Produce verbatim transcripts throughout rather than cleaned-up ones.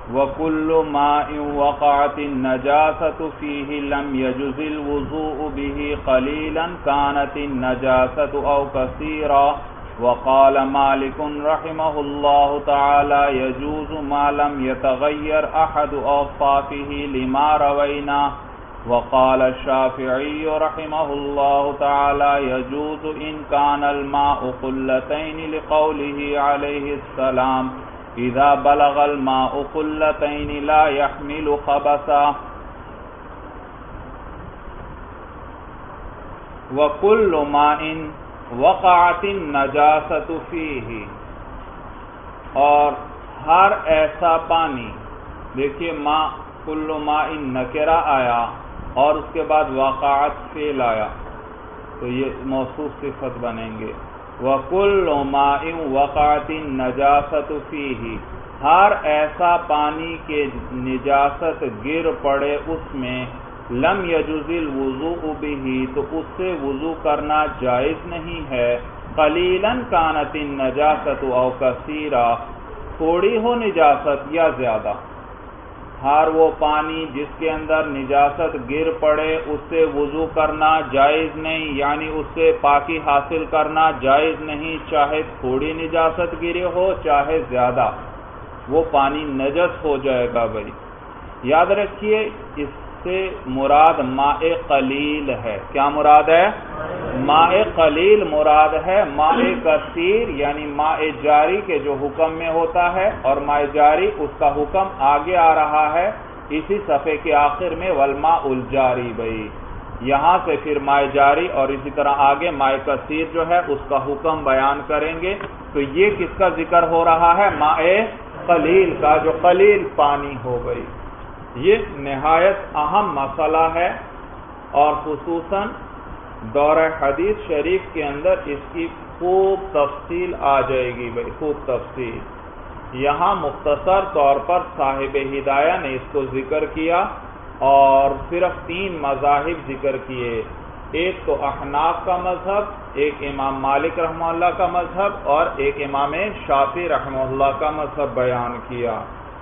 وَكُلُّ مَاءٍ وَقَعَتِ النَّجَاسَةُ فِيهِ لَمْ يَجُزِ الْوُضُوءُ بِهِ قَلِيلًا كَانَتِ النَّجَاسَةُ أَوْ كَثِيرًا. وقال مالك رحمه الله تعالى يجوز ما لم يتغير أحد أوصافه لما روينا. وقال الشافعي رحمه الله تعالى يجوز إن كان الماء قلتين لقوله عليه السلام إذا بلغ الماء قلتين لا يحمل خبثا. وكل ماء وقعت النجاست فیہ، اور ہر ایسا پانی، دیکھیے ماء کل ماء نکرہ آیا اور اس کے بعد وقعت فعل آیا تو یہ موصوف صفت بنیں گے. وَكُلُّ مَاءٍ وَقَعَتِ النَّجَاسَةُ فِيهِ، ہر ایسا پانی کے نجاست گر پڑے اس میں، لم یجوز الوضوء بہ، تو اس سے وضو کرنا جائز نہیں ہے. قلیلاً کانت النجاست او کثیرا، تھوڑی ہو نجاست یا زیادہ. ہر وہ پانی جس کے اندر نجاست گر پڑے اس سے وضو کرنا جائز نہیں، یعنی اس سے پاکی حاصل کرنا جائز نہیں، چاہے تھوڑی نجاست گرے ہو چاہے زیادہ، وہ پانی نجس ہو جائے گا. بھائی یاد رکھیے اس سے مراد ماء قلیل ہے. کیا مراد ہے؟ ماء قلیل مراد ہے. ماء کثیر یعنی ماء جاری کے جو حکم میں ہوتا ہے، اور ماء جاری اس کا حکم آگے آ رہا ہے اسی صفحے کے آخر میں، والماء الجاری. بھائی یہاں سے پھر ماء جاری اور اسی طرح آگے ماء کثیر جو ہے اس کا حکم بیان کریں گے. تو یہ کس کا ذکر ہو رہا ہے؟ ماء قلیل کا، جو قلیل پانی ہو. گئی یہ نہایت اہم مسئلہ ہے اور خصوصاً دورہ حدیث شریف کے اندر اس کی خوب تفصیل آ جائے گی. بھائی خوب تفصیل. یہاں مختصر طور پر صاحب ہدایہ نے اس کو ذکر کیا اور صرف تین مذاہب ذکر کیے. ایک تو احناف کا مذہب، ایک امام مالک رحمہ اللہ کا مذہب، اور ایک امام شافعی رحمہ اللہ کا مذہب بیان کیا.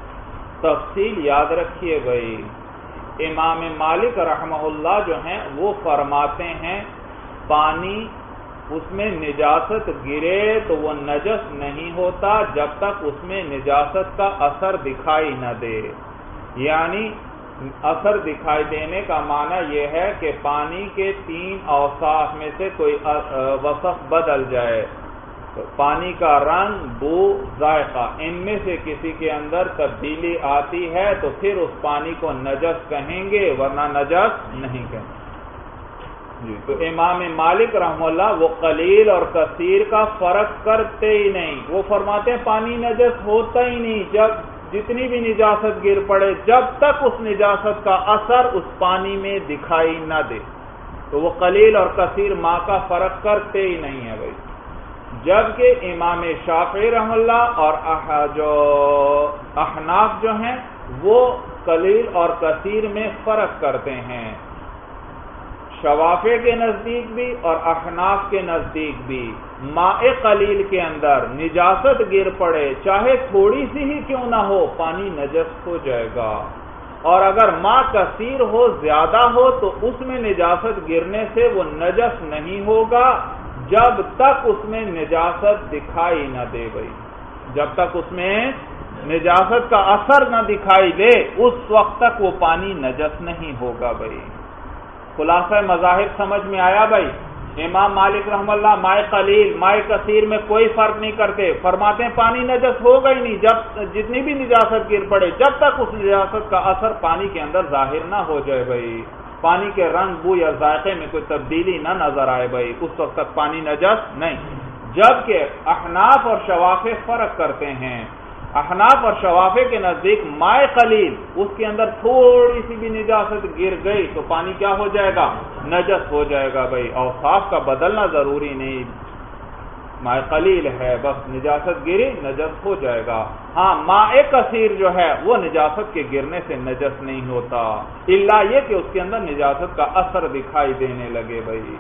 تفصیل یاد رکھیے. بھائی امام مالک رحمہ اللہ جو ہیں وہ فرماتے ہیں پانی اس میں نجاست گرے تو وہ نجس نہیں ہوتا جب تک اس میں نجاست کا اثر دکھائی نہ دے. یعنی اثر دکھائی دینے کا معنی یہ ہے کہ پانی کے تین اوصاف میں سے کوئی وصف بدل جائے، پانی کا رنگ، بو، ذائقہ، ان میں سے کسی کے اندر تبدیلی آتی ہے تو پھر اس پانی کو نجس کہیں گے، ورنہ نجس نہیں کہیں گے. تو امام مالک رحمہ اللہ وہ قلیل اور کثیر کا فرق کرتے ہی نہیں. وہ فرماتے ہیں پانی نجس ہوتا ہی نہیں جب جتنی بھی نجاست گر پڑے، جب تک اس نجاست کا اثر اس پانی میں دکھائی نہ دے. تو وہ قلیل اور کثیر ماء کا فرق کرتے ہی نہیں ہے. بھائی جبکہ امام شافعی رحمہ اللہ اور جو احناف جو ہیں وہ قلیل اور کثیر میں فرق کرتے ہیں. شوافع کے نزدیک بھی اور احناف کے نزدیک بھی ماء قلیل کے اندر نجاست گر پڑے چاہے تھوڑی سی ہی کیوں نہ ہو، پانی نجس ہو جائے گا. اور اگر ماء کثیر ہو، زیادہ ہو، تو اس میں نجاست گرنے سے وہ نجس نہیں ہوگا جب تک اس میں نجاست دکھائی نہ دے. بھائی جب تک اس میں نجاست کا اثر نہ دکھائی دے اس وقت تک وہ پانی نجس نہیں ہوگا. بھائی خلاصہ مذاہب سمجھ میں آیا. بھائی امام مالک رحمہ اللہ ماء قلیل ماء کثیر میں کوئی فرق نہیں کرتے، فرماتے ہیں پانی نجس ہوگا ہی نہیں جب جتنی بھی نجاست گر پڑے، جب تک اس نجاست کا اثر پانی کے اندر ظاہر نہ ہو جائے. بھائی پانی کے رنگ، بو یا ذائقے میں کوئی تبدیلی نہ نظر آئے، بھائی اس وقت تک پانی نجس نہیں. جبکہ احناف اور شوافع فرق کرتے ہیں. احناف اور شوافع کے نزدیک ماء قلیل اس کے اندر تھوڑی سی بھی نجاست گر گئی تو پانی کیا ہو جائے گا؟ نجس ہو جائے گا. بھائی اوصاف کا بدلنا ضروری نہیں، ماء قلیل ہے بس نجاست گری نجس ہو جائے گا. ہاں ماء کثیر جو ہے وہ نجاست کے گرنے سے نجس نہیں ہوتا، الا یہ کہ اس کے اندر نجاست کا اثر دکھائی دینے لگے. بھائی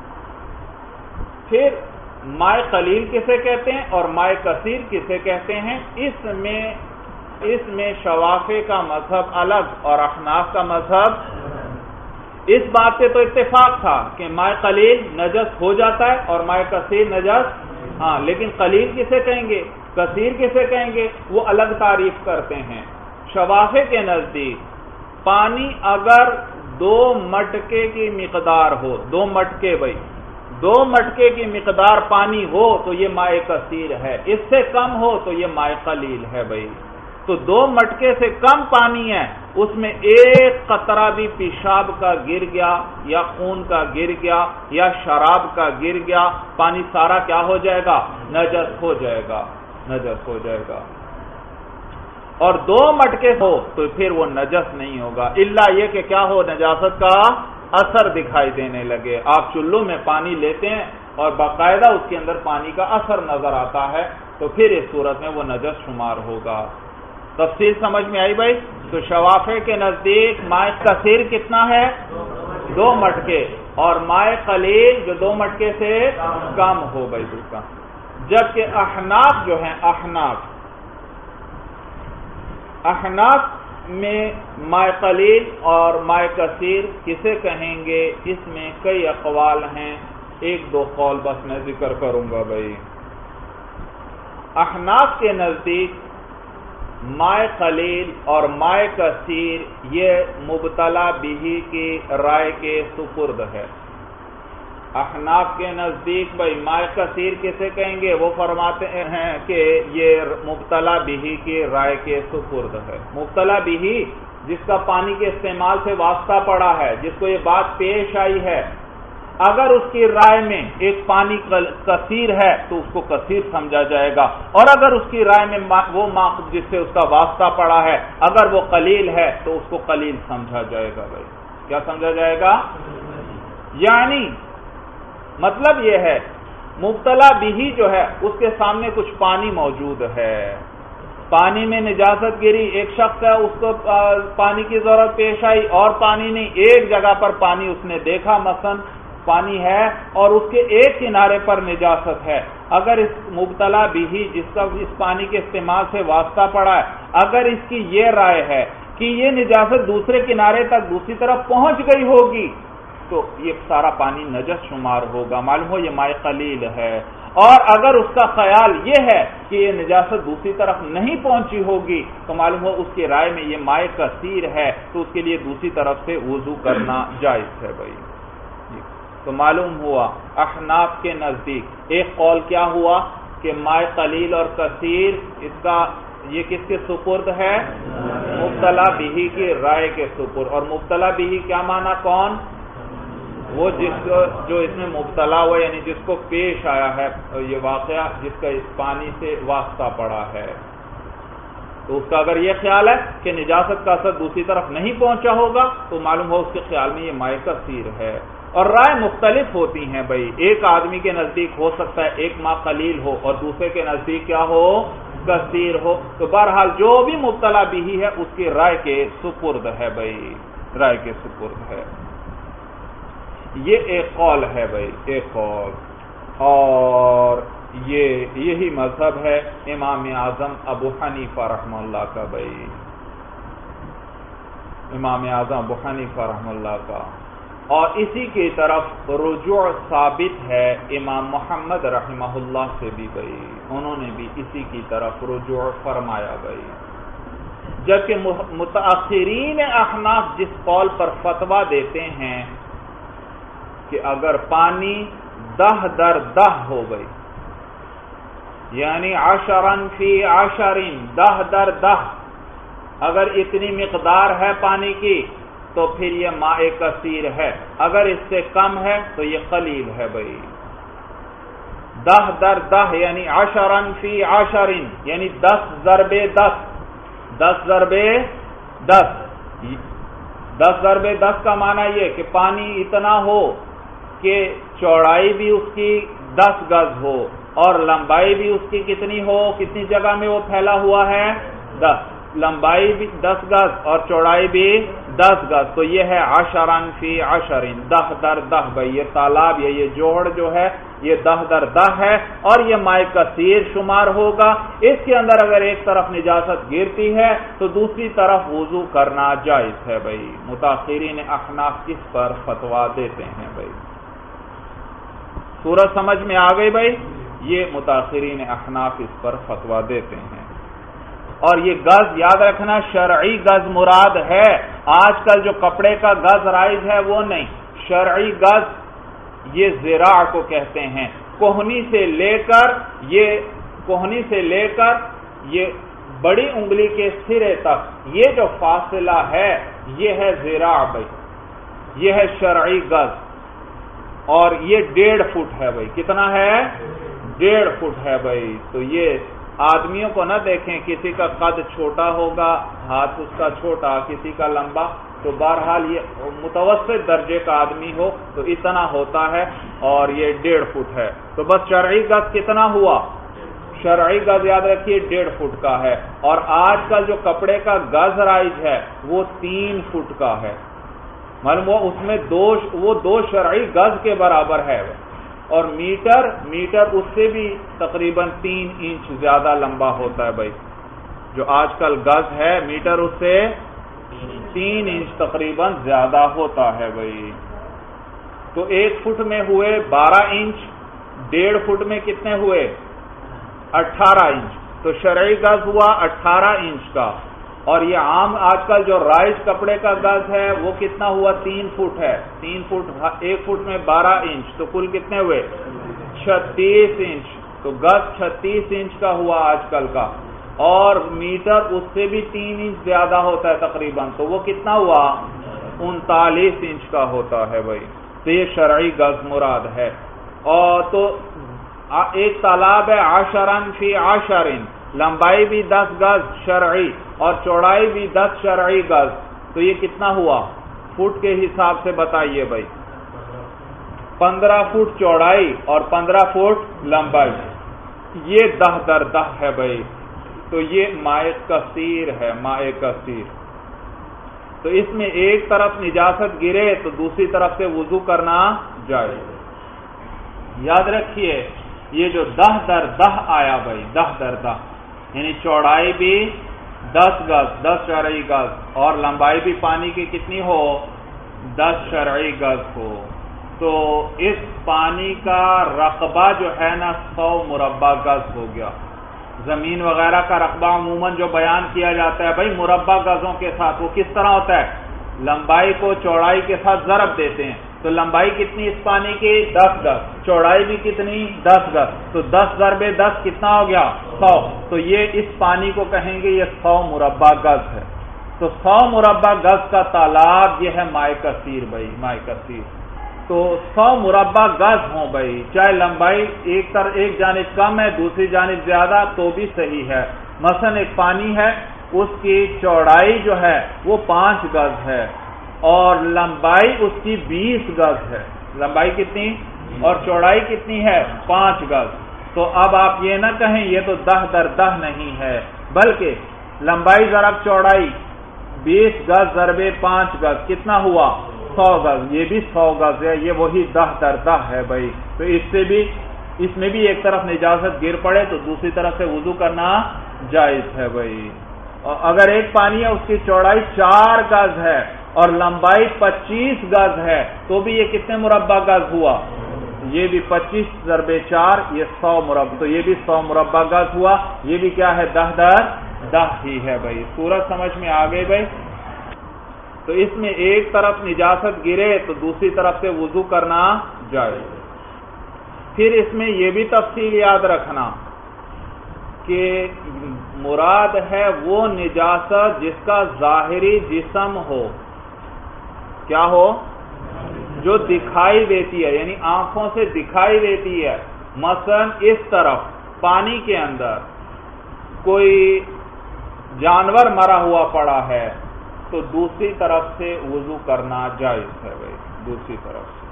پھر ماء قلیل کسے کہتے ہیں اور ماء کثیر کسے کہتے ہیں؟ اس میں اس میں شوافع کا مذہب الگ اور احناف کا مذہب، اس بات پہ تو اتفاق تھا کہ ماء قلیل نجس ہو جاتا ہے اور ماء کثیر نجس، ہاں لیکن قلیل کسے کہیں گے، کثیر کسے کہیں گے، وہ الگ تعریف کرتے ہیں۔ شوافع کے نزدیک پانی اگر دو مٹکے کی مقدار ہو، دو مٹکے بھائی دو مٹکے کی مقدار پانی ہو تو یہ ماء کثیر ہے، اس سے کم ہو تو یہ ماء قلیل ہے بھائی۔ تو دو مٹکے سے کم پانی ہے، اس میں ایک قطرہ بھی پیشاب کا گر گیا یا خون کا گر گیا یا شراب کا گر گیا، پانی سارا کیا ہو جائے گا، نجس ہو جائے گا، نجس ہو جائے گا۔ اور دو مٹکے ہو تو پھر وہ نجس نہیں ہوگا، الا یہ کہ کیا ہو، نجاست کا اثر دکھائی دینے لگے۔ آپ چلو میں پانی لیتے ہیں اور باقاعدہ اس کے اندر پانی کا اثر نظر آتا ہے تو پھر اس صورت میں وہ نجس شمار ہوگا۔ تفصیل سمجھ میں آئی بھائی؟ تو شوافع کے نزدیک ماء کثیر کتنا ہے، دو مٹکے، اور ماء قلیل جو دو مٹکے سے کم ہو بھائی دوسرا۔ جبکہ احناف جو ہیں، احناف احناف میں ماء قلیل اور ماء کثیر کسے کہیں گے، اس میں کئی اقوال ہیں، ایک دو قول بس میں ذکر کروں گا بھائی۔ احناف کے نزدیک ماء قلیل اور ماء کثیر یہ مبتلا بہی کی رائے کے سپرد ہے۔ احناف کے نزدیک بھائی ماء کثیر کسے کہیں گے، وہ فرماتے ہیں کہ یہ مبتلا بہی کی رائے کے سپرد ہے۔ مبتلا بہی جس کا پانی کے استعمال سے واسطہ پڑا ہے، جس کو یہ بات پیش آئی ہے، اگر اس کی رائے میں ایک پانی کثیر ہے تو اس کو کثیر سمجھا جائے گا، اور اگر اس کی رائے میں وہ ماء جس سے اس کا واسطہ پڑا ہے اگر وہ قلیل ہے تو اس کو قلیل سمجھا جائے گا بھائی۔ کیا سمجھا جائے گا؟ یعنی مطلب یہ ہے مبتلا بہی جو ہے اس کے سامنے کچھ پانی موجود ہے، پانی میں نجاست گری، ایک شخص ہے اس کو پانی کی ضرورت پیش آئی اور پانی نہیں، ایک جگہ پر پانی اس نے دیکھا، مثلا پانی ہے اور اس کے ایک کنارے پر نجاست ہے، اگر اس مبتلا بہی جس کا اس پانی کے استعمال سے واسطہ پڑا ہے، اگر اس کی یہ رائے ہے کہ یہ نجاست دوسرے کنارے تک دوسری طرف پہنچ گئی ہوگی تو یہ سارا پانی نجس شمار ہوگا، معلوم ہو یہ ماء قلیل ہے۔ اور اگر اس کا خیال یہ ہے کہ یہ نجاست دوسری طرف نہیں پہنچی ہوگی تو معلوم ہو اس کی رائے میں یہ ماء کثیر ہے، تو اس کے لیے دوسری طرف سے وضو کرنا جائز ہے بھائی۔ تو معلوم ہوا احناف کے نزدیک ایک قول کیا ہوا کہ ماء قلیل اور کثیر اس کا یہ کس کے سپرد ہے، مبتلا بہی کی رائے کے سپرد۔ اور مبتلا بہی کیا معنی، کون، وہ جس جو اس میں مبتلا ہوا، یعنی جس کو پیش آیا ہے یہ واقعہ، جس کا اس پانی سے واسطہ پڑا ہے، تو اس کا اگر یہ خیال ہے کہ نجاست کا اثر دوسری طرف نہیں پہنچا ہوگا تو معلوم ہو اس کے خیال میں یہ ماء کثیر ہے۔ اور رائے مختلف ہوتی ہیں بھائی، ایک آدمی کے نزدیک ہو سکتا ہے ایک ماء قلیل ہو اور دوسرے کے نزدیک کیا ہو، کثیر ہو۔ تو بہرحال جو بھی مبتلا بہی ہے اس کی رائے کے سپرد ہے بھائی، رائے کے سپرد ہے۔ یہ ایک قول ہے بھائی، ایک قول، اور یہ یہی مذہب ہے امام اعظم ابو حنیفہ رحمہ اللہ کا بھائی، امام اعظم ابو حنیفہ رحمہ اللہ کا۔ اور اسی کی طرف رجوع ثابت ہے امام محمد رحمہ اللہ سے بھی بھائی، انہوں نے بھی اسی کی طرف رجوع فرمایا بھائی۔ جبکہ متاخرین احناف جس قول پر فتویٰ دیتے ہیں کہ اگر پانی دہ در دہ ہو گئی، یعنی عشرن فی عشرین، دہ در دہ، اگر اتنی مقدار ہے پانی کی تو پھر یہ ماء کثیر ہے، اگر اس سے کم ہے تو یہ قلیل ہے بھائی۔ دہ در دہ یعنی عشرن فی عشرین، یعنی دس ضرب دس، دس ضرب دس، دس ضرب دس کا معنی یہ کہ پانی اتنا ہو کہ چوڑائی بھی اس کی دس گز ہو اور لمبائی بھی اس کی کتنی ہو، کتنی جگہ میں وہ پھیلا ہوا ہے، دس، لمبائی بھی دس گز اور چوڑائی بھی دس گز، تو یہ ہے عشرن فی عشرن، دہ در دہ بھائی، یہ تالاب یا یہ جوڑ جو ہے یہ دہ در دہ ہے، اور یہ مائع کثیر شمار ہوگا۔ اس کے اندر اگر ایک طرف نجاست گرتی ہے تو دوسری طرف وضو کرنا جائز ہے بھائی۔ متاخرین احناف اس پر فتویٰ دیتے ہیں بھائی۔ سورج سمجھ میں آ گئی بھائی؟ یہ متاخرین احناف اس پر فتویٰ دیتے ہیں۔ اور یہ گز یاد رکھنا شرعی گز مراد ہے، آج کل جو کپڑے کا گز رائج ہے وہ نہیں، شرعی گز یہ ذراع کو کہتے ہیں، کوہنی سے لے کر یہ کوہنی سے لے کر یہ بڑی انگلی کے سرے تک یہ جو فاصلہ ہے یہ ہے ذراع بھائی، یہ ہے شرعی گز، اور یہ ڈیڑھ فٹ ہے بھائی۔ کتنا ہے؟ ڈیڑھ فٹ ہے بھائی۔ تو یہ آدمیوں کو نہ دیکھیں، کسی کا قد چھوٹا ہوگا، ہاتھ اس کا چھوٹا، کسی کا لمبا، تو بہرحال یہ متوسط درجے کا آدمی ہو تو اتنا ہوتا ہے، اور یہ ڈیڑھ فٹ ہے۔ تو بس شرعی گز کتنا ہوا؟ شرعی گز یاد رکھیے ڈیڑھ فٹ کا ہے، اور آج کل جو کپڑے کا گز رائج ہے وہ تین فٹ کا ہے، معلوم وہ اس میں دو وہ دو شرعی گز کے برابر ہے، اور میٹر میٹر اس سے بھی تقریباً تین انچ زیادہ لمبا ہوتا ہے بھائی۔ جو آج کل گز ہے میٹر اس سے تین انچ تقریباً زیادہ ہوتا ہے بھائی۔ تو ایک فٹ میں ہوئے بارہ انچ، ڈیڑھ فٹ میں کتنے ہوئے؟ اٹھارہ انچ۔ تو شرعی گز ہوا اٹھارہ انچ کا، اور یہ عام آج کل جو رائج کپڑے کا گز ہے وہ کتنا ہوا؟ تین فٹ ہے، تین فٹ ایک فٹ میں بارہ انچ، تو کل کتنے ہوئے؟ چھتیس انچ۔ تو گز چھتیس انچ کا ہوا آج کل کا، اور میٹر اس سے بھی تین انچ زیادہ ہوتا ہے تقریباً، تو وہ کتنا ہوا؟ انتالیس انچ کا ہوتا ہے بھائی۔ تو یہ شرعی گز مراد ہے۔ اور تو ایک تالاب ہے عشرن فی عشرن، لمبائی بھی دس گز شرعی اور چوڑائی بھی دس شرعی گز، تو یہ کتنا ہوا؟ فٹ کے حساب سے بتائیے بھائی۔ پندرہ فٹ چوڑائی اور پندرہ فٹ لمبائی، یہ دہ در دہ ہے بھائی۔ تو یہ مائع کثیر ہے، مائع کثیر۔ تو اس میں ایک طرف نجاست گرے تو دوسری طرف سے وضو کرنا جائے۔ یاد رکھیے یہ جو دہ در دہ آیا بھائی، دہ در دہ یعنی چوڑائی بھی دس گز، دس شرعی گز، اور لمبائی بھی پانی کی کتنی ہو؟ دس شرعی گز ہو، تو اس پانی کا رقبہ جو ہے نا سو مربع گز ہو گیا۔ زمین وغیرہ کا رقبہ عموماً جو بیان کیا جاتا ہے بھائی مربع گزوں کے ساتھ، وہ کس طرح ہوتا ہے؟ لمبائی کو چوڑائی کے ساتھ ضرب دیتے ہیں، تو لمبائی کتنی اس پانی کی؟ دس گز، چوڑائی بھی کتنی؟ دس گز، تو دس ضرب دس کتنا ہو گیا؟ سو۔ تو یہ اس پانی کو کہیں گے یہ سو مربع گز ہے۔ تو سو مربع گز کا تالاب یہ ہے مائع کثیر بھائی، مائع کثیر۔ تو سو مربع گز ہوں بھائی، چاہے لمبائی ایک طرف ایک جانب کم ہے دوسری جانب زیادہ تو بھی صحیح ہے۔ مثلا ایک پانی ہے، اس کی چوڑائی جو ہے وہ پانچ گز ہے اور لمبائی اس کی بیس گز ہے، لمبائی کتنی اور چوڑائی کتنی ہے؟ پانچ گز۔ تو اب آپ یہ نہ کہیں یہ تو دہ در دہ نہیں ہے، بلکہ لمبائی ضرب چوڑائی بیس گز ضرب پانچ گز کتنا ہوا؟ سو گز، یہ بھی سو گز ہے، یہ وہی دہ در دہ ہے بھائی۔ تو اس سے بھی اس میں بھی ایک طرف نجاست گر پڑے تو دوسری طرف سے وضو کرنا جائز ہے بھائی۔ اور اگر ایک پانی ہے اس کی چوڑائی چار گز ہے اور لمبائی پچیس گز ہے تو بھی یہ کتنے مربع گز ہوا؟ یہ بھی پچیس ضرب چار، یہ سو مربع، تو یہ بھی سو مربع گز ہوا، یہ بھی کیا ہے؟ دہ در دہ ہی ہے بھائی۔ سورج سمجھ میں آ گئی بھائی؟ تو اس میں ایک طرف نجاست گرے تو دوسری طرف سے وضو کرنا جائے۔ پھر اس میں یہ بھی تفصیل یاد رکھنا کہ مراد ہے وہ نجاست جس کا ظاہری جسم ہو، کیا ہو؟ جو دکھائی دیتی ہے، یعنی آنکھوں سے دکھائی دیتی ہے۔ مثلا اس طرف پانی کے اندر کوئی جانور مرا ہوا پڑا ہے تو دوسری طرف سے وضو کرنا جائز ہے بھائی، دوسری طرف سے۔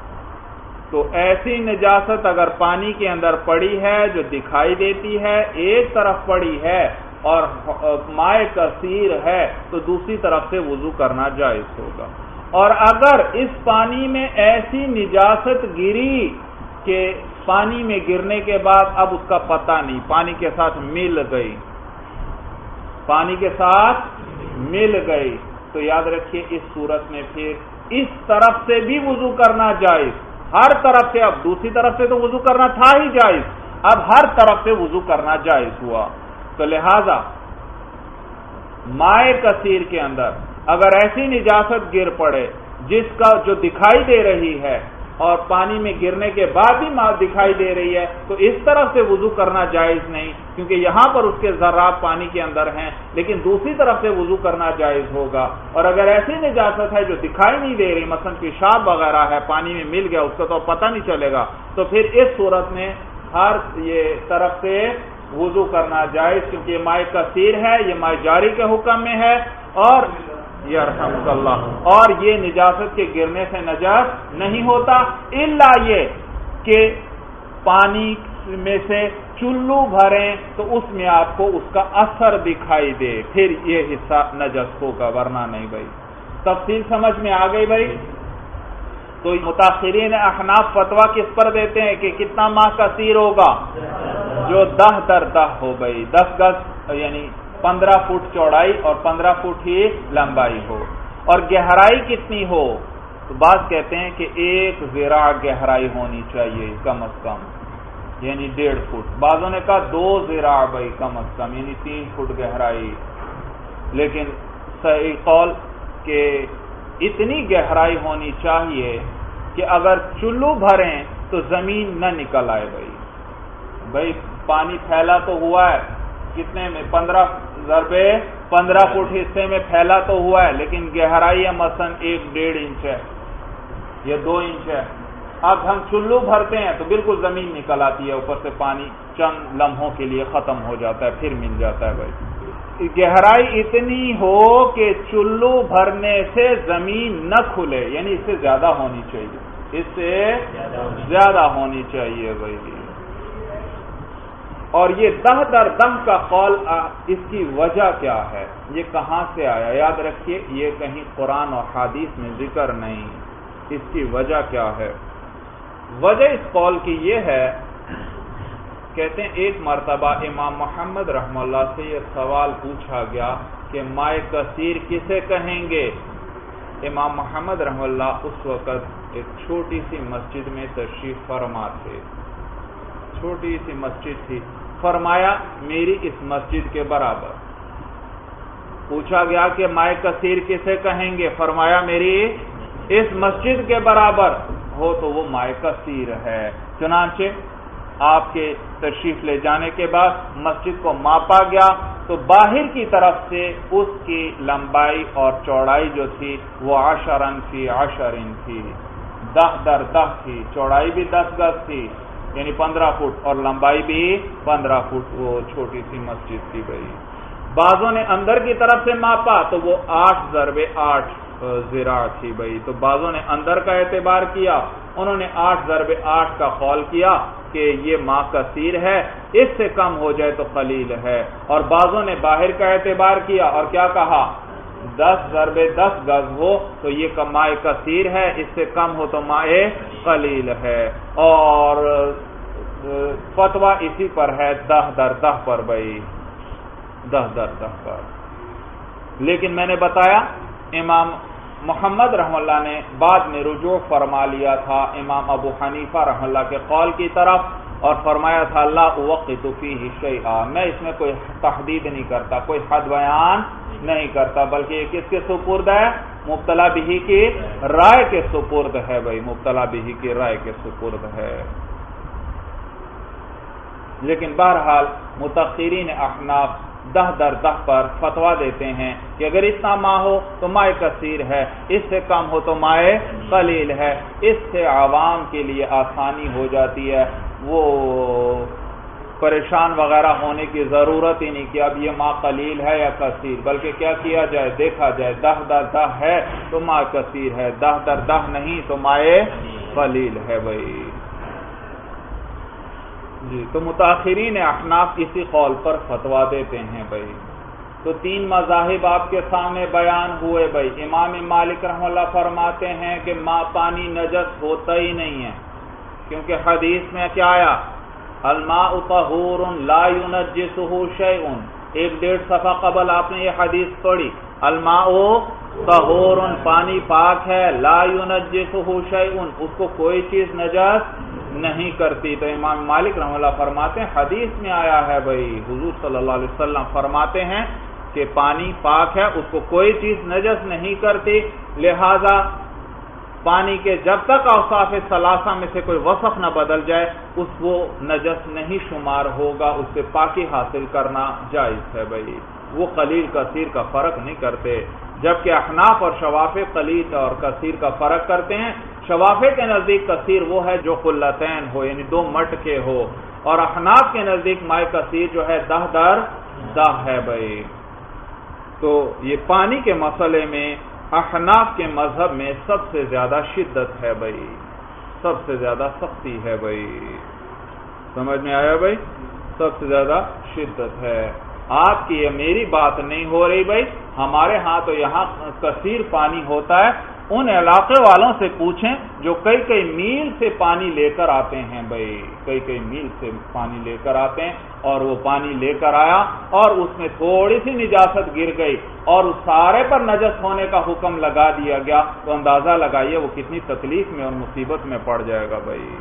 تو ایسی نجاست اگر پانی کے اندر پڑی ہے جو دکھائی دیتی ہے، ایک طرف پڑی ہے اور مائع کثیر ہے تو دوسری طرف سے وضو کرنا جائز ہوگا۔ اور اگر اس پانی میں ایسی نجاست گری کہ پانی میں گرنے کے بعد اب اس کا پتہ نہیں، پانی کے ساتھ مل گئی پانی کے ساتھ مل گئی تو یاد رکھیے اس صورت میں پھر اس طرف سے بھی وضو کرنا جائز، ہر طرف سے، اب دوسری طرف سے تو وضو کرنا تھا ہی جائز، اب ہر طرف سے وضو کرنا جائز ہوا۔ تو لہذا مائع کثیر کے اندر اگر ایسی نجاست گر پڑے جس کا جو دکھائی دے رہی ہے اور پانی میں گرنے کے بعد بھی دکھائی دے رہی ہے تو اس طرف سے وضو کرنا جائز نہیں، کیونکہ یہاں پر اس کے ذرات پانی کے اندر ہیں، لیکن دوسری طرف سے وضو کرنا جائز ہوگا۔ اور اگر ایسی نجاست ہے جو دکھائی نہیں دے رہی، مثلا پیشاب وغیرہ ہے، پانی میں مل گیا، اس کا تو پتہ نہیں چلے گا، تو پھر اس صورت میں ہر یہ طرف سے وضو کرنا جائز، کیونکہ یہ مائع کثیر ہے، یہ مائع جاری کے حکم میں ہے، اور یرحمک اللہ، اور یہ نجاست کے گرنے سے نجس نہیں ہوتا، الا یہ کہ پانی میں سے چلو بھریں تو اس میں آپ کو اس کا اثر دکھائی دے، پھر یہ حصہ نجس ہوگا، ورنہ نہیں۔ بھائی تفصیل سمجھ میں آ گئی بھائی؟ تو متاخرین احناف فتویٰ کس پر دیتے ہیں کہ کتنا ماء کثیر ہوگا؟ جو دہ در دہ ہو گئی، دس گز یعنی پندرہ فٹ چوڑائی اور پندرہ فٹ ہی لمبائی ہو، اور گہرائی کتنی ہو؟ تو بعض کہتے ہیں کہ ایک ذراع گہرائی ہونی چاہیے کم از کم، یعنی ڈیڑھ فٹ، بعضوں نے کہا دو ذراع بھائی کم از کم، یعنی تین فٹ گہرائی، لیکن صحیح قول کہ اتنی گہرائی ہونی چاہیے کہ اگر چلو بھریں تو زمین نہ نکل آئے۔ بھائی بھائی پانی پھیلا تو ہوا ہے کتنے میں؟ پندرہ ضربے پندرہ فٹ حصے میں پھیلا تو ہوا ہے، لیکن گہرائی ہے مثلا ایک ڈیڑھ انچ ہے یا دو انچ ہے، اب ہم چلو بھرتے ہیں تو بالکل زمین نکل آتی ہے، اوپر سے پانی چند لمحوں کے لیے ختم ہو جاتا ہے، پھر مل جاتا ہے۔ بھائی گہرائی اتنی ہو کہ چلو بھرنے سے زمین نہ کھلے، یعنی اس سے زیادہ ہونی چاہیے، اس سے زیادہ ہونی چاہیے بھائی۔ اور یہ دہ در دہ کا قول، اس کی وجہ کیا ہے، یہ کہاں سے آیا؟ یاد رکھیے یہ کہیں قرآن اور حدیث میں ذکر نہیں، اس کی وجہ کیا ہے؟ وجہ اس قول کی یہ ہے، کہتے ہیں ایک مرتبہ امام محمد رحمہ اللہ سے یہ سوال پوچھا گیا کہ مائع کثیر کسے کہیں گے؟ امام محمد رحمہ اللہ اس وقت ایک چھوٹی سی مسجد میں تشریف فرما تھے، چھوٹی سی مسجد تھی، فرمایا میری اس مسجد کے برابر۔ پوچھا گیا کہ مائع کثیر کسے کہیں گے؟ فرمایا میری اس مسجد کے برابر ہو تو وہ مائع کثیر ہے۔ چنانچہ آپ کے تشریف لے جانے کے بعد مسجد کو ماپا گیا تو باہر کی طرف سے اس کی لمبائی اور چوڑائی جو تھی وہ عشرن فی عشرن تھی، دہ در دہ تھی، چوڑائی بھی دس گز تھی یعنی پندرہ فٹ اور لمبائی بھی پندرہ فٹ، وہ چھوٹی سی مسجد تھی۔ بھائی بعضوں نے اندر کی طرف سے ماپا تو وہ آٹھ ضربے آٹھ ذراع تھی۔ بھائی تو بعضوں نے اندر کا اعتبار کیا، انہوں نے آٹھ ضربے آٹھ کا قول کیا کہ یہ ماء کثیر ہے، اس سے کم ہو جائے تو قلیل ہے، اور بعضوں نے باہر کا اعتبار کیا اور کیا کہا دس ضربے دس گز ہو تو یہ مائع کثیر ہے، اس سے کم ہو تو مائع قلیل ہے، اور فتویٰ اسی پر ہے دہ در دہ پر۔ بھائی دہ در دہ پر، لیکن میں نے بتایا امام محمد رحمہ اللہ نے بعد میں رجوع فرما لیا تھا امام ابو حنیفہ رحمہ اللہ کے قول کی طرف، اور فرمایا تھا لا اوقت فیہ شیئا، میں اس میں کوئی تحدید نہیں کرتا، کوئی حد بیان نہیں کرتا، بلکہ یہ کس کے سپرد ہے؟ مبتلا بہی کی رائے کے سپرد ہے۔ بھائی مبتلا بہی کی رائے کے سپرد ہے۔ لیکن بہرحال متأخرین احناف دہ در دہ پر فتویٰ دیتے ہیں کہ اگر اتنا ماء ہو تو مائع کثیر ہے، اس سے کم ہو تو مائع قلیل ہے، اس سے عوام کے لیے آسانی ہو جاتی ہے، وہ پریشان وغیرہ ہونے کی ضرورت ہی نہیں کہ اب یہ ماء قلیل ہے یا کثیر، بلکہ کیا کیا جائے دیکھا جائے دہ در دہ ہے تو ماء کثیر ہے، دہ در دہ نہیں تو مائع قلیل ہے۔ بھائی جی تو متاخرین احناف اسی قول پر فتویٰ دیتے ہیں بھائی. تو تین مذاہب آپ کے سامنے بیان ہوئے بھائی. امام مالک رحمہ اللہ فرماتے ہیں کہ ماں پانی نجس ہوتا ہی نہیں ہے، کیونکہ حدیث میں کیا آیا؟ الماء طہور لا ينجسہ شیء. ایک ڈیڑھ صفحہ قبل آپ نے یہ حدیث پڑھی، الماء طہور، پانی پاک ہے، لا ينجسہ شیء، اس کو کوئی چیز نجس نہیں کرتی. تو امام مالک رحمہ اللہ فرماتے ہیں حدیث میں آیا ہے بھائی، حضور صلی اللہ علیہ وسلم فرماتے ہیں کہ پانی پاک ہے، اس کو کوئی چیز نجس نہیں کرتی، لہذا پانی کے جب تک اوصاف ثلاثہ میں سے کوئی وصف نہ بدل جائے اس وہ نجس نہیں شمار ہوگا، اس سے پاکی حاصل کرنا جائز ہے بھائی. وہ قلیل کثیر کا فرق نہیں کرتے، جبکہ احناف اور شوافع قلیل اور کثیر کا فرق کرتے ہیں. شوافع کے نزدیک کثیر وہ ہے جو قلتین ہو، یعنی دو مٹکے ہو، اور احناف کے نزدیک مائع کثیر جو ہے دہ در دہ ہے بھائی. تو یہ پانی کے مسئلے میں احناف کے مذہب میں سب سے زیادہ شدت ہے بھائی، سب سے زیادہ سختی ہے بھائی. سمجھ میں آیا بھائی؟ سب سے زیادہ شدت ہے. آپ کی یہ میری بات نہیں ہو رہی بھائی، ہمارے ہاں تو یہاں کثیر پانی ہوتا ہے. ان علاقے والوں سے پوچھیں جو کئی کئی میل سے پانی لے کر آتے ہیں بھائی، کئی کئی میل سے پانی لے کر آتے ہیں، اور وہ پانی لے کر آیا اور اس میں تھوڑی سی نجاست گر گئی اور اس سارے پر نجس ہونے کا حکم لگا دیا گیا، تو اندازہ لگائیے وہ کتنی تکلیف میں اور مصیبت میں پڑ جائے گا بھائی.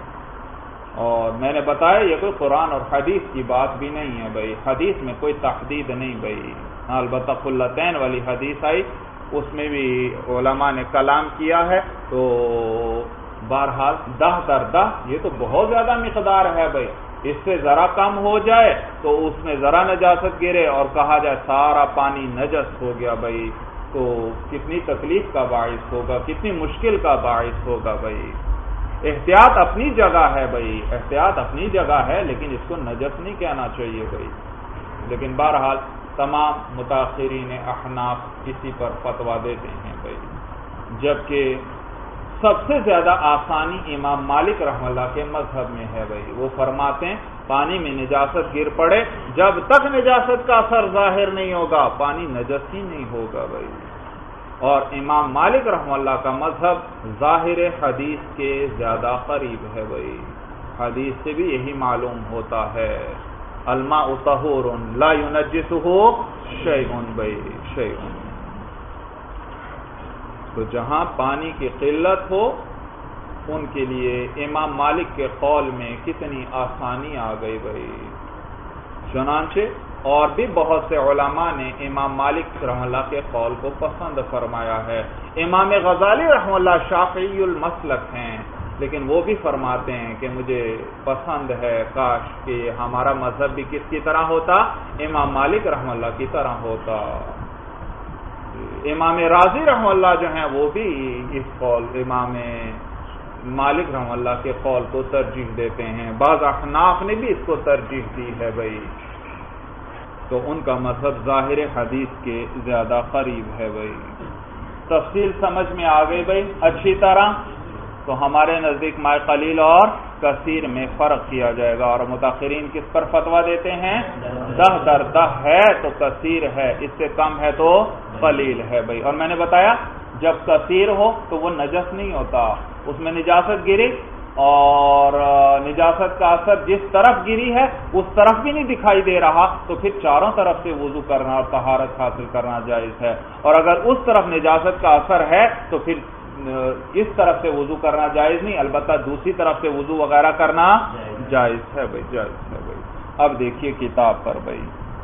اور میں نے بتایا یہ کوئی قرآن اور حدیث کی بات بھی نہیں ہے بھائی، حدیث میں کوئی تحدید نہیں بھائی. ہاں البتہ قلتین والی حدیث آئی، اس میں بھی علماء نے کلام کیا ہے. تو بہرحال دہ در دہ یہ تو بہت زیادہ مقدار ہے بھائی، اس سے ذرا کم ہو جائے تو اس میں ذرا نجاست گرے اور کہا جائے سارا پانی نجس ہو گیا بھائی، تو کتنی تکلیف کا باعث ہوگا، کتنی مشکل کا باعث ہوگا بھائی. احتیاط اپنی جگہ ہے بھائی، احتیاط اپنی جگہ ہے، لیکن اس کو نجس نہیں کہنا چاہیے بھائی. لیکن بہرحال تمام متاخرین احناف اسی پر فتویٰ دیتے ہیں بھائی. جبکہ سب سے زیادہ آسانی امام مالک رحمہ اللہ کے مذہب میں ہے بھائی. وہ فرماتے ہیں پانی میں نجاست گر پڑے، جب تک نجاست کا اثر ظاہر نہیں ہوگا پانی نجس ہی نہیں ہوگا بھائی. اور امام مالک رحمہ اللہ کا مذہب ظاہر حدیث کے زیادہ قریب ہے بھائی. حدیث سے بھی یہی معلوم ہوتا ہے، الماء طہور لا ينجسہ شیء بھائی، شیء. تو جہاں پانی کی قلت ہو ان کے لیے امام مالک کے قول میں کتنی آسانی آ گئی بھائی. چنانچہ اور بھی بہت سے علماء نے امام مالک رحمہ اللہ کے قول کو پسند فرمایا ہے. امام غزالی رحمہ اللہ شافعی المسلک ہیں، لیکن وہ بھی فرماتے ہیں کہ مجھے پسند ہے کاش کہ ہمارا مذہب بھی کس کی طرح ہوتا، امام مالک رحمہ اللہ کی طرح ہوتا. امام راضی رحمہ اللہ جو ہیں وہ بھی اس قول امام مالک رحمہ اللہ کے قول کو ترجیح دیتے ہیں. بعض احناف نے بھی اس کو ترجیح دی ہے بھائی. تو ان کا مذہب ظاہر حدیث کے زیادہ قریب ہے بھائی. تفصیل سمجھ میں آ گئی بھائی اچھی طرح. تو ہمارے نزدیک مائع قلیل اور کثیر میں فرق کیا جائے گا. اور متاخرین کس پر فتویٰ دیتے ہیں؟ دہ در دہ ہے تو کثیر ہے، اس سے کم ہے تو قلیل ہے بھائی. اور میں نے بتایا جب کثیر ہو تو وہ نجس نہیں ہوتا، اس میں نجاست گری اور نجاست کا اثر جس طرف گری ہے اس طرف بھی نہیں دکھائی دے رہا، تو پھر چاروں طرف سے وضو کرنا اور طہارت حاصل کرنا جائز ہے. اور اگر اس طرف نجاست کا اثر ہے تو پھر اس طرف سے وضو کرنا جائز نہیں، البتہ دوسری طرف سے وضو وغیرہ کرنا جائز ہے بھائی، جائز ہے بھائی. اب دیکھیے کتاب پر بھائی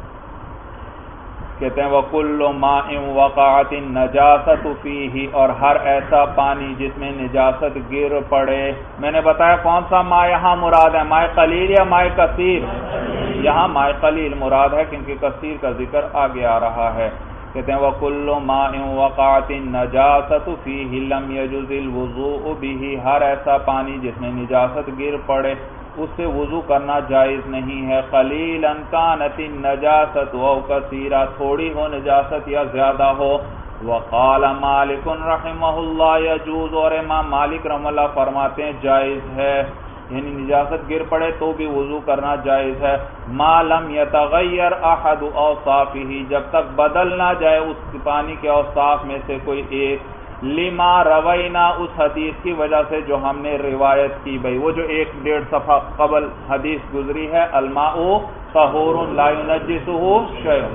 کہتے ہیں وَكُلُّ مَاءٍ وَقَعَتِ النَّجَاسَةُ فِيهِ، اور ہر ایسا پانی جس میں نجاست گر پڑے. میں نے بتایا کون سا ماء یہاں مراد ہے، ماء قلیل یا ماء کثیر؟ یہاں ماء قلیل مراد ہے کیونکہ کثیر کا ذکر آگے آ رہا ہے. کہتے ہیں وَكُلُّ مَاءٍ وَقَعَتِ النَّجَاسَةُ فِيهِ لَمْ يَجُزِ الْوُضُوءُ بِهِ، ہر ایسا پانی جس میں نجاست گر پڑے اس سے وضو کرنا جائز نہیں ہے. قلیلا کانت النجاست او کثیرا، تھوڑی ہو نجاست یا زیادہ ہو. وقال مالک رحمہ اللہ یجوز، اور امام مالک رحمہ اللہ فرماتے ہیں جائز ہے. یعنی نجاست گر پڑے تو بھی وضو کرنا جائز ہے. ما لم یتغیر احد اوصافہ، جب تک بدل نہ جائے اس پانی کے اوصاف میں سے کوئی ایک. لما روینا، اس حدیث کی وجہ سے جو ہم نے روایت کی. بھئی وہ جو ایک ڈیڑھ صفحہ قبل حدیث گزری ہے، الماء طہور لا ینجسہ شیء.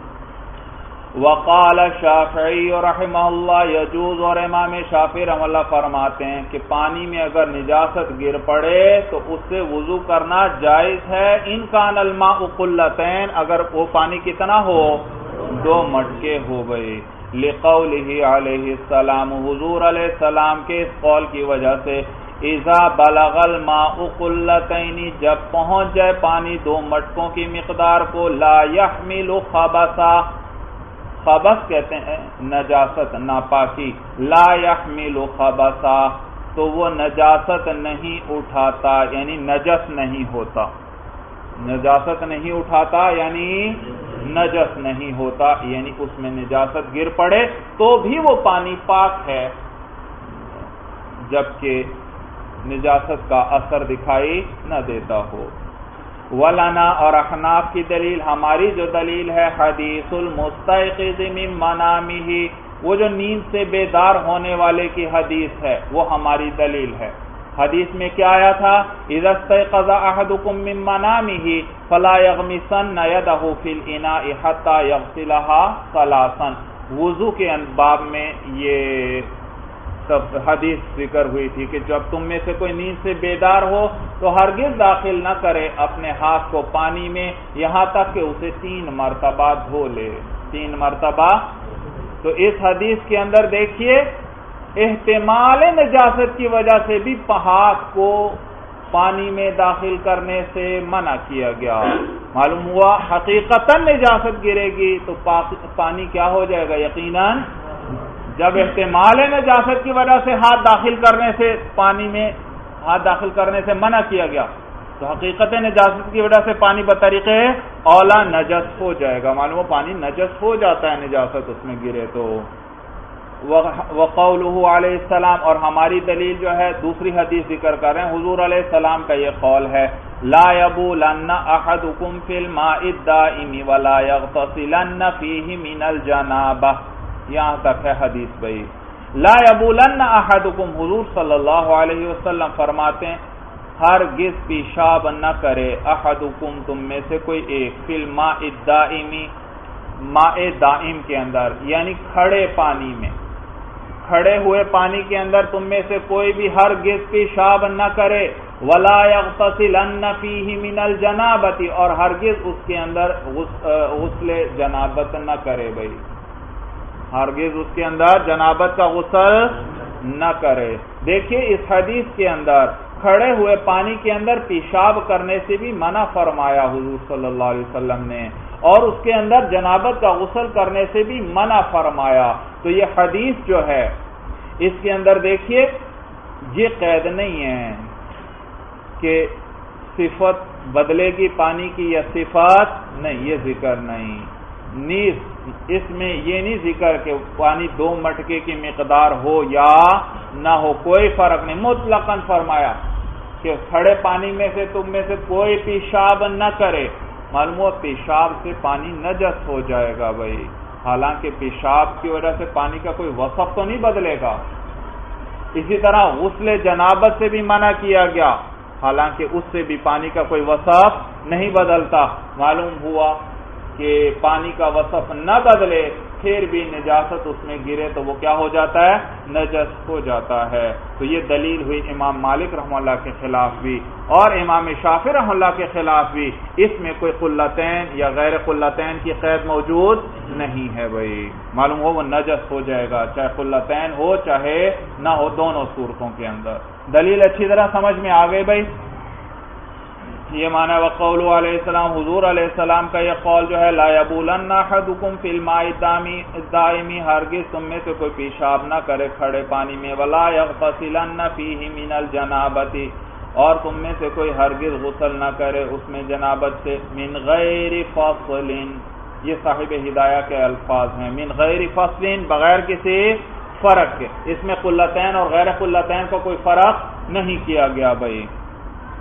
وقال شافعی رحمہ اللہ یجوز، اور امام شافعی رحمہ اللہ فرماتے ہیں کہ پانی میں اگر نجاست گر پڑے تو اس سے وضو کرنا جائز ہے. ان کان الماء قلتین، اگر وہ پانی کتنا ہو، دو مٹکے ہو گئے. لقولہ علیہ السلام، حضور علیہ السلام کے اس قول کی وجہ سے، اذا بلغ الماء قلتین، جب پہنچ جائے پانی دو مٹکوں کی مقدار کو، لا يحمل خبثا، خبث کہتے ہیں نجاست ناپاکی، لا يحمل خبثا، تو وہ نجاست نہیں اٹھاتا یعنی نجس نہیں ہوتا. نجاست نہیں اٹھاتا یعنی نجس نہیں ہوتا، یعنی اس میں نجاست گر پڑے تو بھی وہ پانی پاک ہے جبکہ نجاست کا اثر دکھائی نہ دیتا ہو. ولنا، اور احناف کی دلیل، ہماری جو دلیل ہے، حدیث المستيقظ من منامہ، وہ جو نیند سے بیدار ہونے والے کی حدیث ہے وہ ہماری دلیل ہے. حدیث میں کیا آیا تھا، اذا استيقظ احدكم من منامه فلا يغمسن يده في الاناء حتى يغسلها ثلاثا. وضو کے باب میں یہ سب حدیث ذکر ہوئی تھی کہ جب تم میں سے کوئی نیند سے بیدار ہو تو ہرگز داخل نہ کرے اپنے ہاتھ کو پانی میں یہاں تک کہ اسے تین مرتبہ دھو لے. تین مرتبہ. تو اس حدیث کے اندر دیکھیے احتمال نجاست کی وجہ سے بھی ہاتھ کو پانی میں داخل کرنے سے منع کیا گیا. معلوم ہوا حقیقتاً نجاست گرے گی تو پانی کیا ہو جائے گا یقیناً. جب احتمال نجاست کی وجہ سے ہاتھ داخل کرنے سے پانی میں ہاتھ داخل کرنے سے منع کیا گیا تو حقیقت نجاست کی وجہ سے پانی بطریق اولا نجس ہو جائے گا. معلوم ہو پانی نجس ہو جاتا ہے نجاست اس میں گرے تو. وقولہ علیہ السلام، اور ہماری دلیل جو ہے دوسری حدیث ذکر کر رہے ہیں، حضور علیہ السلام کا یہ قول ہے، لا یبولن احدکم فی الماء الدائم ولا یغتسلن فیہ من الجنابہ. یہاں تک ہے حدیث بھائی. لا یبولن احدکم، حضور صلی اللہ علیہ وسلم فرماتے ہیں ہرگز پیشاب نہ کرے احدکم تم میں سے کوئی ایک، فی الماء الدائم ماء دائم کے اندر یعنی کھڑے پانی میں، کھڑے ہوئے پانی کے اندر تم میں سے کوئی بھی ہرگز پیشاب نہ کرے. ولا یغتسلن فیہ من الجنابۃ، اور ہرگز اس کے اندر غسل جنابت نہ کرے. بھائی ہرگز اس کے اندر جنابت کا غسل نہ کرے. دیکھیے اس حدیث کے اندر کھڑے ہوئے پانی کے اندر پیشاب کرنے سے بھی منع فرمایا حضور صلی اللہ علیہ وسلم نے، اور اس کے اندر جنابت کا غسل کرنے سے بھی منع فرمایا. تو یہ حدیث جو ہے اس کے اندر دیکھیے یہ قید نہیں ہے کہ صفت بدلے گی پانی کی یا صفات نہیں، یہ ذکر نہیں. نیز اس میں یہ نہیں ذکر کہ پانی دو مٹکے کی مقدار ہو یا نہ ہو، کوئی فرق نہیں. مطلقاً فرمایا کہ کھڑے پانی میں سے تم میں سے کوئی پیشاب نہ کرے. معلوم ہوا پیشاب سے پانی نجس ہو جائے گا بھائی، حالانکہ پیشاب کی وجہ سے پانی کا کوئی وصف تو نہیں بدلے گا. اسی طرح غسل جنابت سے بھی منع کیا گیا، حالانکہ اس سے بھی پانی کا کوئی وصف نہیں بدلتا. معلوم ہوا کہ پانی کا وصف نہ بدلے پھر بھی نجاست اس میں گرے تو وہ کیا ہو جاتا ہے، نجس ہو جاتا ہے. تو یہ دلیل ہوئی امام مالک رحمہ اللہ کے خلاف بھی اور امام شافعی رحمہ اللہ کے خلاف بھی. اس میں کوئی قلتین یا غیر قلتین کی قید موجود نہیں ہے بھائی. معلوم ہو وہ نجس ہو جائے گا چاہے قلتین ہو چاہے نہ ہو، دونوں صورتوں کے اندر. دلیل اچھی طرح سمجھ میں آ گئی بھائی. یہ معنی وقول علیہ السلام، حضور علیہ السلام کا یہ قول جو ہے، لا یبولن احدکم فی الماء الدائم، ہرگز تم میں سے کوئی پیشاب نہ کرے کھڑے پانی میں. ولا یغتسلن فیہ من الجنابۃ، اور تم میں سے کوئی ہرگز غسل نہ کرے اس میں جنابت سے. من غیر فصل، یہ صاحب ہدایہ کے الفاظ ہیں. من غیر فصل، بغیر کسی فرق کے. اس میں قلتین اور غیر قلتین کو کوئی فرق نہیں کیا گیا بھائی.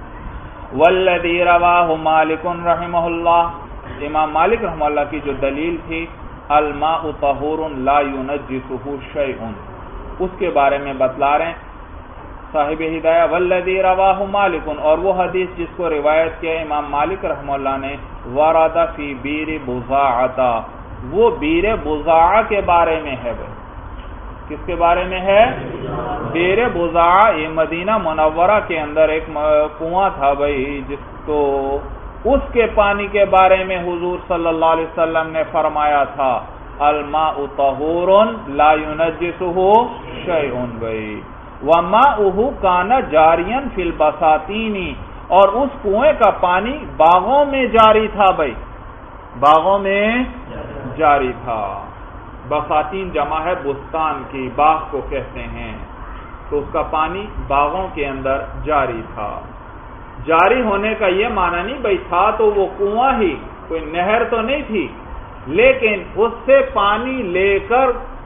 والذی رواہ مالک رحمہ اللہ، امام مالک رحمہ اللہ کی جو دلیل تھی الماء طہور لا ينجسہ شیء، اس کے بارے میں بتلا رہے ہیں صاحب ہدایہ، والذی رواہ مالک، اور وہ حدیث جس کو روایت کیا امام مالک رحمہ اللہ نے، ورد فی بیر بضاعۃ، وہ بیر بضاعہ کے بارے میں ہے۔ بھائی کس کے بارے میں ہے؟ بیر بضاعہ، یہ مدینہ منورہ کے اندر ایک کنواں تھا بھائی، جس کو اس کے پانی کے بارے میں حضور صلی اللہ علیہ وسلم نے فرمایا تھا الماء طہور لا ينجسہ شیء بھائی، وماؤہ کان جاریا فی البساتین، اور اس کنویں کا پانی باغوں میں جاری تھا بھائی، باغوں میں جاری تھا۔ بساتین جمع ہے بستان کی، باغ کو کہتے ہیں، تو اس کا پانی باغوں کے اندر جاری تھا۔ جاری ہونے کا یہ معنی نہیں بھائی تھا تو وہ کنواں ہی، کوئی نہر تو نہیں تھی، لیکن اس سے پانی لے کر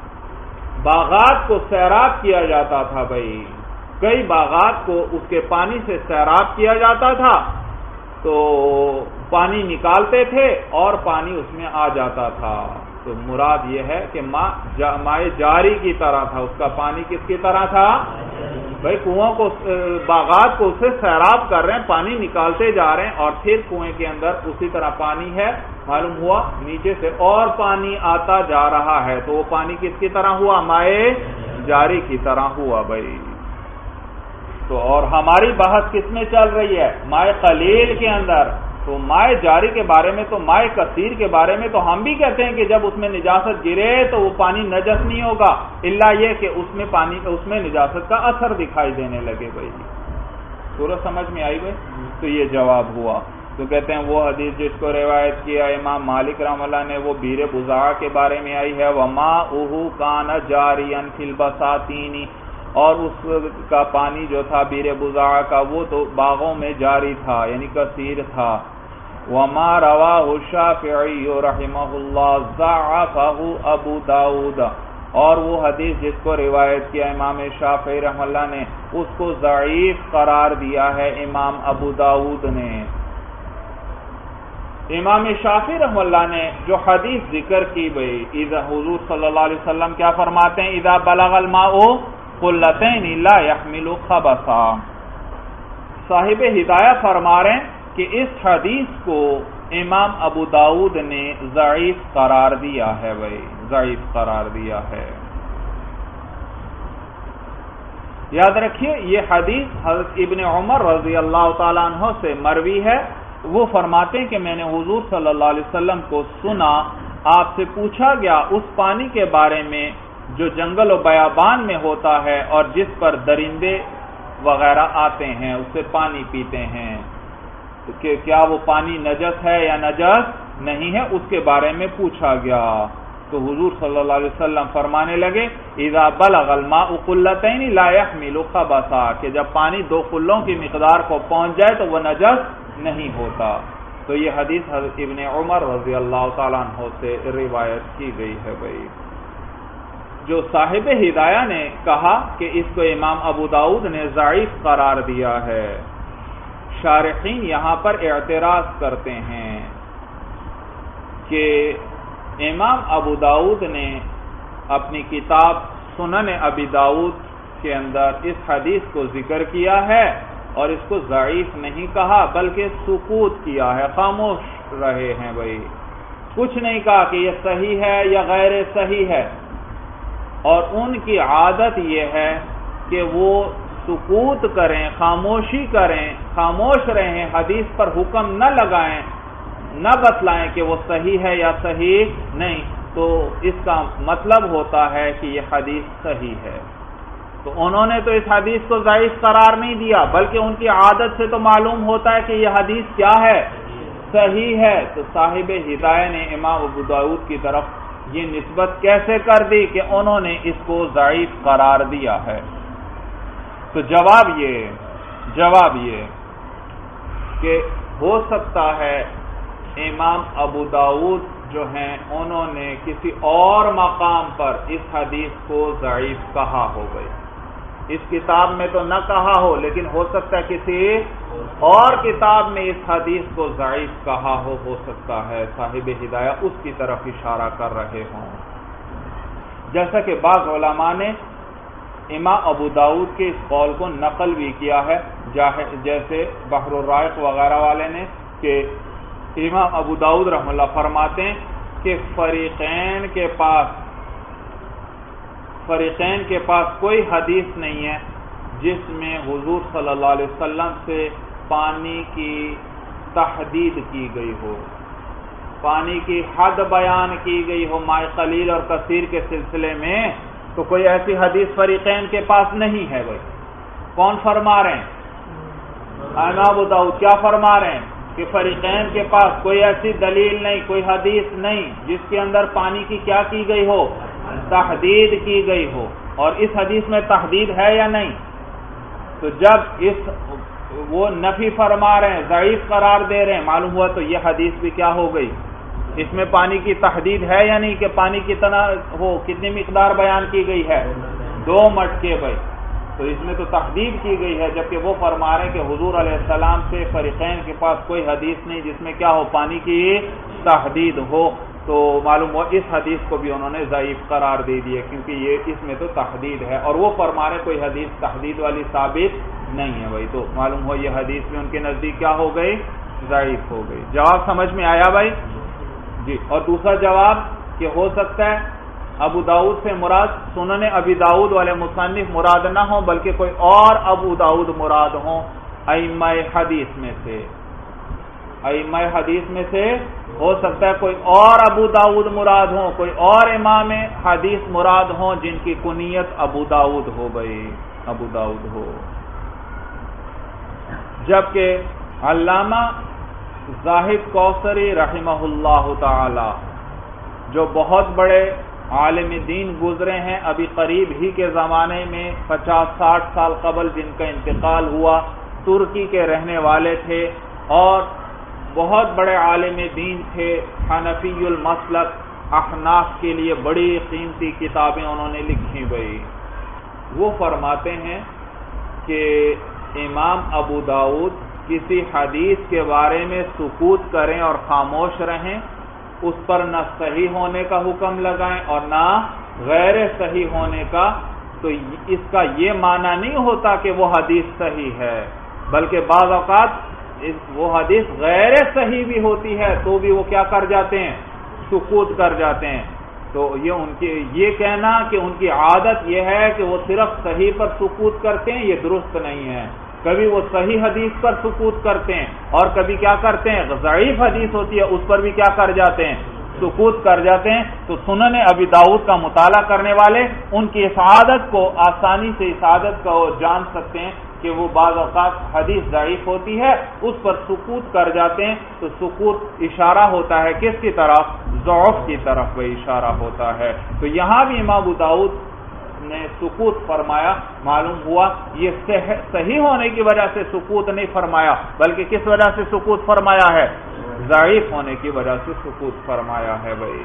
باغات کو سیراب کیا جاتا تھا بھائی، کئی باغات کو اس کے پانی سے سیراب کیا جاتا تھا، تو پانی نکالتے تھے اور پانی اس میں آ جاتا تھا۔ تو مراد یہ ہے کہ مائے جاری کی طرح تھا، اس کا پانی کس کی طرح تھا بھائی، کنواں کو باغات کو اس سے سیراب کر رہے ہیں، پانی نکالتے جا رہے ہیں، اور پھر کنویں کے اندر اسی طرح پانی ہے، معلوم ہوا نیچے سے اور پانی آتا جا رہا ہے، تو وہ پانی کس کی طرح ہوا؟ مائے جاری کی طرح ہوا بھائی۔ تو اور ہماری بحث کس میں چل رہی ہے؟ مائے قلیل کے اندر، تو مائے جاری کے بارے میں، تو مائے کثیر کے بارے میں تو ہم بھی کہتے ہیں کہ جب اس میں نجاست گرے تو وہ پانی نجس نہیں ہوگا، الا یہ کہ اس میں پانی اس میں نجاست کا اثر دکھائی دینے لگے بھائی۔ سورج سمجھ میں آئی بھائی؟ تو یہ جواب ہوا۔ تو کہتے ہیں وہ حدیث جس کو روایت کیا امام مالک رحمہ اللہ نے، وہ بیر بضاعہ کے بارے میں آئی ہے، وَمَاؤُهُ كَانَ جَارِيًا فِي الْبَسَاتِينِ، اور اس کا پانی جو تھا بیر بضاعہ کا وہ تو باغوں میں جاری تھا، یعنی کثیر تھا۔ وَمَا رَوَاهُ الشَّافِعِيُّ رَحِمَهُ اللَّهُ ضَعَّفَهُ ابو داؤد، اور وہ حدیث جس کو روایت کیا امام شافعی رحمہ اللہ نے، اس کو ضعیف قرار دیا ہے امام ابو داؤد نے۔ امام شافعی رحمہ اللہ نے جو حدیث ذکر کی بھئی، اذا حضور صلی اللہ علیہ وسلم کیا فرماتے ہیں؟ اذا بلغ الماء قلتین لا يحمل خبثا، صاحب ہدایہ فرما رہے ہیں کہ اس حدیث کو امام ابو داؤد نے ضعیف قرار دیا ہے بھئی، ضعیف قرار دیا ہے۔ یاد رکھیے یہ حدیث حضرت ابن عمر رضی اللہ تعالیٰ عنہ سے مروی ہے، وہ فرماتے ہیں کہ میں نے حضور صلی اللہ علیہ وسلم کو سنا، آپ سے پوچھا گیا اس پانی کے بارے میں جو جنگل و بیابان میں ہوتا ہے اور جس پر درندے وغیرہ آتے ہیں، اس سے پانی پیتے ہیں، کہ کیا وہ پانی نجس ہے یا نجس نہیں ہے، اس کے بارے میں پوچھا گیا۔ تو حضور صلی اللہ علیہ وسلم فرمانے لگے اذا بلغ الماء قلتین لا يحمل خبثا، کہ جب پانی دو قلوں کی مقدار کو پہنچ جائے تو وہ نجس نہیں ہوتا۔ تو یہ حدیث حضرت ابن عمر رضی اللہ تعالیٰ عنہ سے روایت کی گئی ہے بھائی۔ جو صاحب ہدایہ نے کہا کہ اس کو امام ابو داؤد نے ضعیف قرار دیا ہے، شارحین یہاں پر اعتراض کرتے ہیں کہ امام ابو داؤد نے اپنی کتاب سنن ابی داؤد کے اندر اس حدیث کو ذکر کیا ہے اور اس کو ضعیف نہیں کہا بلکہ سکوت کیا ہے، خاموش رہے ہیں بھائی، کچھ نہیں کہا کہ یہ صحیح ہے یا غیر صحیح ہے، اور ان کی عادت یہ ہے کہ وہ سکوت کریں، خاموشی کریں، خاموش رہیں، حدیث پر حکم نہ لگائیں، نہ بتلائیں کہ وہ صحیح ہے یا صحیح نہیں، تو اس کا مطلب ہوتا ہے کہ یہ حدیث صحیح ہے۔ تو انہوں نے تو اس حدیث کو ضعیف قرار نہیں دیا، بلکہ ان کی عادت سے تو معلوم ہوتا ہے کہ یہ حدیث کیا ہے؟ صحیح ہے۔ تو صاحب ہدایہ نے امام ابو داؤد کی طرف یہ نسبت کیسے کر دی کہ انہوں نے اس کو ضعیف قرار دیا ہے؟ تو جواب یہ جواب یہ کہ ہو سکتا ہے امام ابو داؤد جو ہیں انہوں نے کسی اور مقام پر اس حدیث کو ضعیف کہا ہو گئی، اس کتاب میں تو نہ کہا ہو، لیکن ہو سکتا ہے کسی اور کتاب میں اس حدیث کو ضعیف کہا ہو ہو سکتا ہے صاحب ہدایہ اس کی طرف اشارہ کر رہے ہوں. جیسا کہ بعض علماء نے امام ابو داؤد کے اس قول کو نقل بھی کیا ہے، جیسے بحر الرائق وغیرہ والے نے، کہ امام ابو داؤد رحمہ اللہ فرماتے ہیں کہ فریقین کے پاس فریقین کے پاس کوئی حدیث نہیں ہے جس میں حضور صلی اللہ علیہ وسلم سے پانی کی تحدید کی گئی ہو، پانی کی حد بیان کی گئی ہو ماء قلیل اور کثیر کے سلسلے میں. تو کوئی ایسی حدیث فریقین کے پاس نہیں ہے. بھائی کون فرما رہے ہیں؟ امام ابو داؤد کیا فرما رہے ہیں کہ فریقین کے پاس کوئی ایسی دلیل نہیں، کوئی حدیث نہیں جس کے اندر پانی کی کیا کی گئی ہو، تحدید کی گئی ہو. اور اس حدیث میں تحدید ہے یا نہیں؟ تو جب اس وہ نفی فرما رہے ہیں، ضعیف قرار دے رہے ہیں، معلوم ہوا تو یہ حدیث بھی کیا ہو گئی، اس میں پانی کی تحدید ہے یا نہیں، کہ پانی کتنا ہو، کتنی مقدار بیان کی گئی ہے، دو مٹکے. بھائی تو اس میں تو تحدید کی گئی ہے، جبکہ وہ فرما رہے ہیں کہ حضور علیہ السلام سے فریقین کے پاس کوئی حدیث نہیں جس میں کیا ہو، پانی کی تحدید ہو. تو معلوم ہوا اس حدیث کو بھی انہوں نے ضعیف قرار دے دیا، کیونکہ یہ اس میں تو تحدید ہے، اور وہ فرما رہے کوئی حدیث تحدید والی ثابت نہیں ہے. بھائی تو معلوم ہوا یہ حدیث بھی ان کے نزدیک کیا ہو گئی، ضعیف ہو گئی. جواب سمجھ میں آیا بھائی جی؟ اور دوسرا جواب کہ ہو سکتا ہے ابو داؤد سے مراد سنن ابی داؤد والے مصنف مراد نہ ہوں، بلکہ کوئی اور ابو داؤد مراد ہوں ائمہ حدیث میں سے. ائمہ حدیث میں سے ہو سکتا ہے کوئی اور ابو داؤد مراد ہوں، کوئی اور امام حدیث مراد ہوں جن کی کنیت ابو داؤد ہو. بھائی ابو داؤد ہو. جبکہ علامہ زاہد کوثری رحمہ اللہ تعالی جو بہت بڑے عالم دین گزرے ہیں، ابھی قریب ہی کے زمانے میں پچاس ساٹھ سال قبل جن کا انتقال ہوا، ترکی کے رہنے والے تھے اور بہت بڑے عالم دین تھے، حنفی المسلک، احناف کے لیے بڑی قیمتی کتابیں انہوں نے لکھی. بھائی وہ فرماتے ہیں کہ امام ابو داؤد کسی حدیث کے بارے میں سکوت کریں اور خاموش رہیں، اس پر نہ صحیح ہونے کا حکم لگائیں اور نہ غیر صحیح ہونے کا، تو اس کا یہ معنی نہیں ہوتا کہ وہ حدیث صحیح ہے، بلکہ بعض اوقات وہ حدیث غیر صحیح بھی ہوتی ہے تو بھی وہ کیا کر جاتے ہیں، سکوت کر جاتے ہیں. تو یہ ان کی یہ کہنا کہ ان کی عادت یہ ہے کہ وہ صرف صحیح پر سکوت کرتے ہیں، یہ درست نہیں ہے. کبھی وہ صحیح حدیث پر سکوت کرتے ہیں اور کبھی کیا کرتے ہیں، ضعیف حدیث ہوتی ہے اس پر بھی کیا کر جاتے ہیں، سکوت کر جاتے ہیں. تو سنن ابی داؤد کا مطالعہ کرنے والے ان کی اس عادت کو آسانی سے اس عادت کو جان سکتے ہیں کہ وہ بعض اوقات حدیث ضعیف ہوتی ہے اس پر سکوت کر جاتے ہیں. تو سکوت اشارہ ہوتا ہے کس کی طرف، ضعف کی طرف وہ اشارہ ہوتا ہے. تو یہاں بھی امام ابو داؤد نے سکوت فرمایا، معلوم ہوا یہ صحیح ہونے کی وجہ سے سکوت نہیں فرمایا، بلکہ کس وجہ سے سکوت فرمایا ہے، ضعیف ہونے کی وجہ سے سکوت فرمایا ہے. بھائی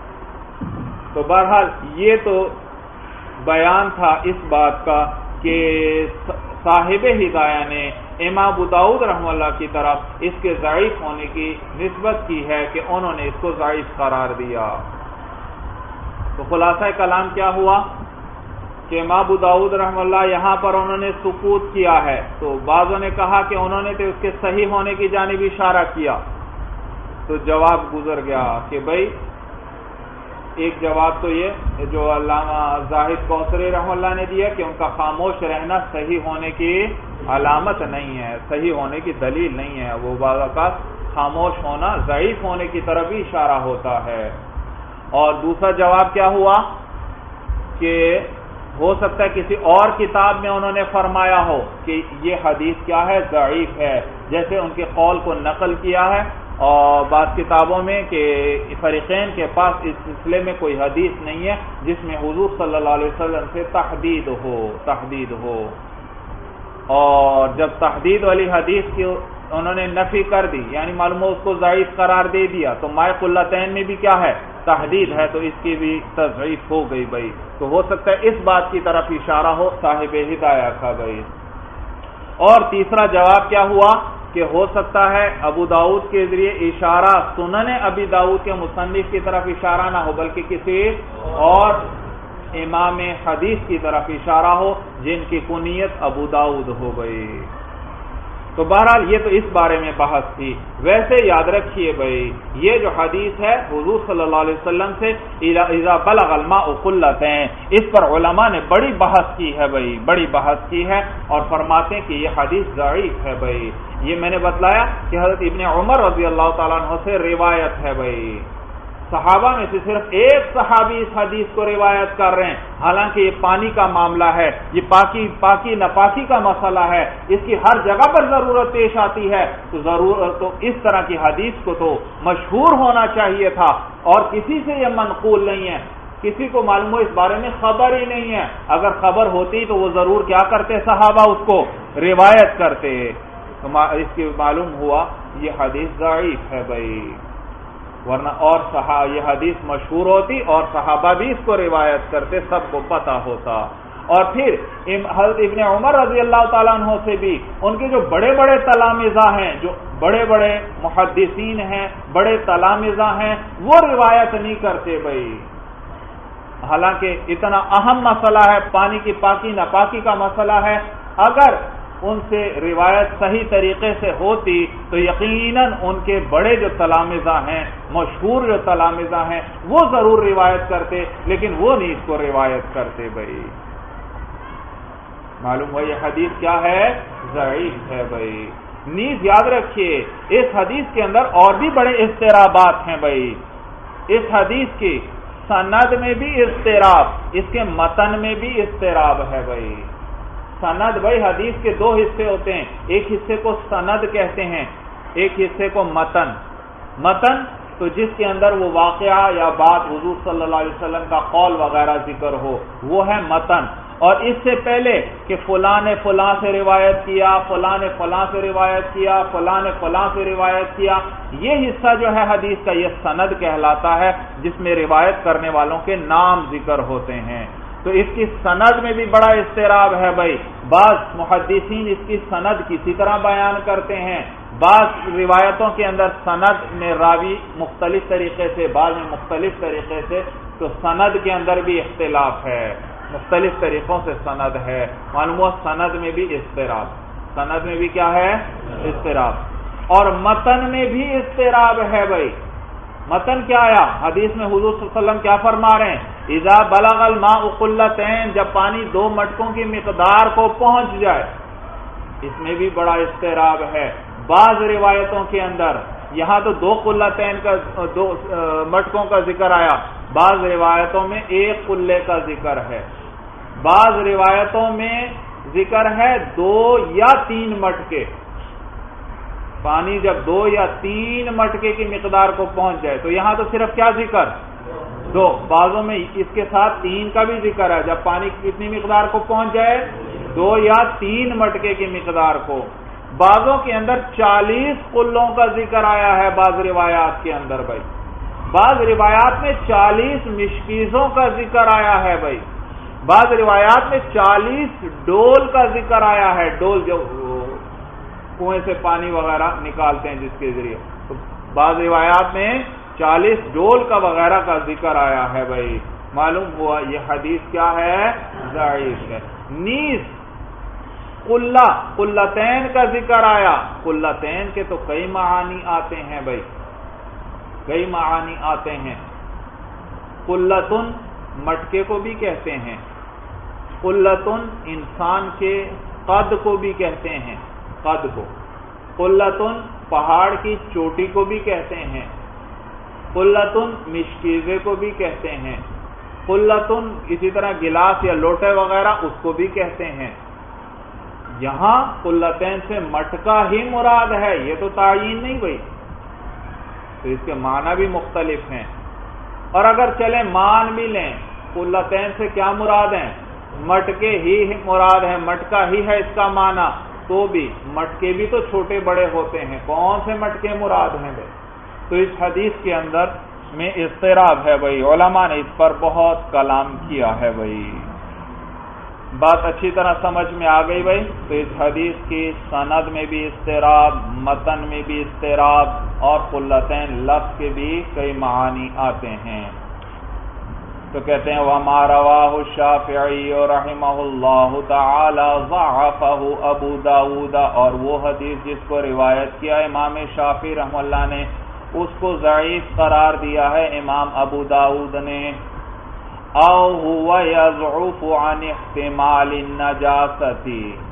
تو بہرحال یہ تو بیان تھا اس بات کا کہ صاحب ہدایہ نے امام ابو داؤد رحمہ اللہ کی طرف اس کے ضعیف ہونے کی نسبت کی ہے کہ انہوں نے اس کو ضعیف قرار دیا. تو خلاصہ کلام کیا ہوا کہ امام ابو داؤد رحمہ اللہ یہاں پر انہوں نے سکوت کیا ہے. تو بعضوں نے کہا کہ انہوں نے تو اس کے صحیح ہونے کی جانب اشارہ کیا. تو جواب گزر گیا کہ بھائی ایک جواب تو یہ جو علامہ زاہد کوثری رحمہ اللہ نے دیا کہ ان کا خاموش رہنا صحیح ہونے کی علامت نہیں ہے، صحیح ہونے کی دلیل نہیں ہے. وہ بعض اوقات خاموش ہونا ضعیف ہونے کی طرف بھی اشارہ ہوتا ہے. اور دوسرا جواب کیا ہوا کہ ہو سکتا ہے کسی اور کتاب میں انہوں نے فرمایا ہو کہ یہ حدیث کیا ہے، ضعیف ہے، جیسے ان کے قول کو نقل کیا ہے اور بعض کتابوں میں کہ فریقین کے پاس اس سلسلے میں کوئی حدیث نہیں ہے جس میں حضور صلی اللہ علیہ وسلم سے تحدید ہو تحدید ہو اور جب تحدید والی حدیث کی انہوں نے نفی کر دی، یعنی معلوم ہو اس کو ضعیف قرار دے دیا، تو ماء قلتین میں بھی کیا ہے، تحدید ہے تو اس کی بھی تضعیف ہو گئی بھائی. تو ہو سکتا ہے اس بات کی طرف اشارہ ہو صاحب ہدایہ کا بھائی. اور تیسرا جواب کیا ہوا کہ ہو سکتا ہے ابو داؤد کے ذریعے اشارہ سنن ابی داؤد کے مصنف کی طرف اشارہ نہ ہو بلکہ کسی اور امام حدیث کی طرف اشارہ ہو جن کی کنیت ابو داؤد ہو گئی. تو بہرحال یہ تو اس بارے میں بحث تھی. ویسے یاد رکھیے بھائی یہ جو حدیث ہے حضور صلی اللہ علیہ وسلم سے اذا بلغ الماء قلتین، اس پر علماء نے بڑی بحث کی ہے بھائی، بڑی بحث کی ہے اور فرماتے ہیں کہ یہ حدیث ضعیف ہے بھائی. یہ میں نے بتلایا کہ حضرت ابن عمر رضی اللہ تعالیٰ عنہ سے روایت ہے بھائی. صحابہ میں سے صرف ایک صحابی اس حدیث کو روایت کر رہے ہیں، حالانکہ یہ پانی کا معاملہ ہے، یہ پاکی پاکی ناپاکی کا مسئلہ ہے، اس کی ہر جگہ پر ضرورت پیش آتی ہے. تو ضرورت تو اس طرح کی حدیث کو تو مشہور ہونا چاہیے تھا اور کسی سے یہ منقول نہیں ہے. کسی کو معلوم ہو اس بارے میں خبر ہی نہیں ہے. اگر خبر ہوتی تو وہ ضرور کیا کرتے صحابہ، اس کو روایت کرتے. تو اس کی معلوم ہوا یہ حدیث ضعیف ہے بھائی، ورنہ اور صحابہ یہ حدیث مشہور ہوتی اور صحابہ بھی اس کو روایت کرتے، سب کو پتہ ہوتا. اور پھر حضرت ابن عمر رضی اللہ تعالیٰ عنہ سے بھی ان کے جو بڑے بڑے تلامذہ ہیں، جو بڑے بڑے محدثین ہیں، بڑے تلامذہ ہیں، وہ روایت نہیں کرتے بھائی. حالانکہ اتنا اہم مسئلہ ہے، پانی کی پاکی ناپاکی کا مسئلہ ہے. اگر ان سے روایت صحیح طریقے سے ہوتی تو یقیناً ان کے بڑے جو تلامذہ ہیں، مشہور جو تلامذہ ہیں، وہ ضرور روایت کرتے، لیکن وہ نہیں اس کو روایت کرتے بھائی. معلوم ہوا یہ حدیث کیا ہے؟ ضعیف ہے بھائی. نیز یاد رکھیے اس حدیث کے اندر اور بھی بڑے اضطرابات ہیں بھائی. اس حدیث کی سند میں بھی اضطراب، اس کے متن میں بھی اضطراب ہے بھائی. سند بھائی حدیث کے دو حصے ہوتے ہیں، ایک حصے کو سند کہتے ہیں، ایک حصے کو متن. متن تو جس کے اندر وہ واقعہ یا بات حضور صلی اللہ علیہ وسلم کا قول وغیرہ ذکر ہو، وہ ہے متن. اور اس سے پہلے کہ فلاں نے فلاں سے روایت کیا، فلاں نے فلاں سے روایت کیا، فلاں نے فلاں سے روایت کیا، یہ حصہ جو ہے حدیث کا یہ سند کہلاتا ہے، جس میں روایت کرنے والوں کے نام ذکر ہوتے ہیں. تو اس کی سند میں بھی بڑا اضطراب ہے بھائی. بعض محدثین اس کی سند کسی طرح بیان کرتے ہیں، بعض روایتوں کے اندر سند میں راوی مختلف طریقے سے، بعض میں مختلف طریقے سے. تو سند کے اندر بھی اختلاف ہے، مختلف طریقوں سے سند ہے. معلوم ہوا سند میں بھی اضطراب، سند میں بھی کیا ہے؟ اضطراب. اور متن میں بھی اضطراب ہے بھائی. متن کیا آیا؟ حدیث میں حضور صلی اللہ علیہ وسلم کیا فرما رہے ہیں؟ اذا بلغ الماء قلتین، جب پانی دو مٹکوں کی مقدار کو پہنچ جائے. اس میں بھی بڑا اضطراب ہے. بعض روایتوں کے اندر یہاں تو دو قلتین کا، دو مٹکوں کا ذکر آیا، بعض روایتوں میں ایک قلے کا ذکر ہے، بعض روایتوں میں ذکر ہے دو یا تین مٹکے. پانی جب دو یا تین مٹکے کی مقدار کو پہنچ جائے تو یہاں تو صرف کیا ذکر؟ دو. بعضوں میں اس کے ساتھ تین کا بھی ذکر ہے، جب پانی کتنی مقدار کو پہنچ جائے؟ دو یا تین مٹکے کی مقدار کو. بعضوں کے اندر چالیس قلوں کا ذکر آیا ہے بعض روایات کے اندر بھائی. بعض روایات میں چالیس مشکیزوں کا ذکر آیا ہے بھائی. بعض روایات میں چالیس ڈول کا ذکر آیا ہے، ڈول جو کنویں سے پانی وغیرہ نکالتے ہیں جس کے ذریعے. تو بعض روایات میں چالیس ڈول کا وغیرہ کا ذکر آیا ہے بھائی. معلوم ہوا یہ حدیث کیا ہے؟ ضعیف ہے. نیز قلہ، قلتین کا ذکر آیا. قلتین کے تو کئی معانی آتے ہیں بھائی، کئی معانی آتے ہیں. قلتن مٹکے کو بھی کہتے ہیں، قلتن انسان کے قد کو بھی کہتے ہیں، قد کو. قلتن پہاڑ کی چوٹی کو بھی کہتے ہیں، قلتن مشکیزے کو بھی کہتے ہیں، قلتن اسی طرح گلاس یا لوٹے وغیرہ اس کو بھی کہتے ہیں. یہاں قلتین سے مٹکا ہی مراد ہے، یہ تو تعین نہیں ہوئی، تو اس کے معنی بھی مختلف ہیں. اور اگر چلیں مان بھی لیں قلتین سے کیا مراد ہیں؟ مٹکے ہی مراد ہیں، مٹکا ہی ہے اس کا معنی، تو بھی مٹکے بھی تو چھوٹے بڑے ہوتے ہیں. کون سے مٹکے مراد ہیں بھائی؟ تو اس حدیث کے اندر میں اضطراب ہے بھائی، علماء نے اس پر بہت کلام کیا ہے بھائی۔ بات اچھی طرح سمجھ میں آ گئی بھائی؟ تو اس حدیث کی سند میں بھی اضطراب، متن میں بھی اضطراب، اور قلتین لفظ کے بھی کئی معانی آتے ہیں۔ تو کہتے ہیں وَمَا رَوَاهُ الشَّافِعِيُّ رَحِمَهُ اللَّهُ تَعَالَى ضَعَفَهُ أَبُو داؤد، اور وہ حدیث جس کو روایت کیا امام شافعی رحمہ اللہ نے اس کو ضعیف قرار دیا ہے امام ابو داؤد نے۔ او هو يضعف عن احتمال النجاست،